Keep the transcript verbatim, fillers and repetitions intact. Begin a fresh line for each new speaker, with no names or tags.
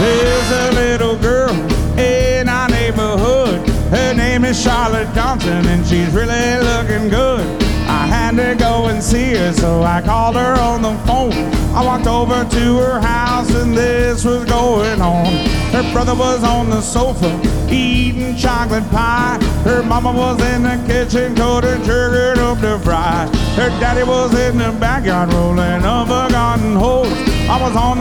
There's a little girl in our neighborhood. Her name is Charlotte Johnson, and she's really looking good. I had to go and see her, so I called her on the phone. I walked over to her house, and this was going on. Her brother was on the sofa eating chocolate pie. Her mama was in the kitchen cutting sugar up to fry. Her daddy was in the backyard rolling up a garden hose. I was on